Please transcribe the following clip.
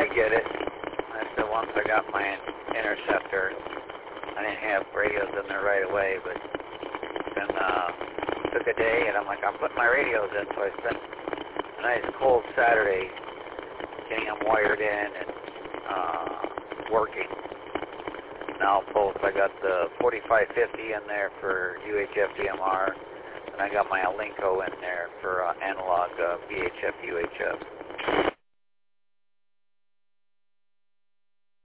I get it. I said once I got my interceptor, I didn't have radios in there right away, but then took a day, and I'm like, I'm putting my radios in, so I spent a nice cold Saturday getting them wired in and working. Now both, I got the 4550 in there for UHF DMR, and I got my Alinco in there for analog VHF UHF.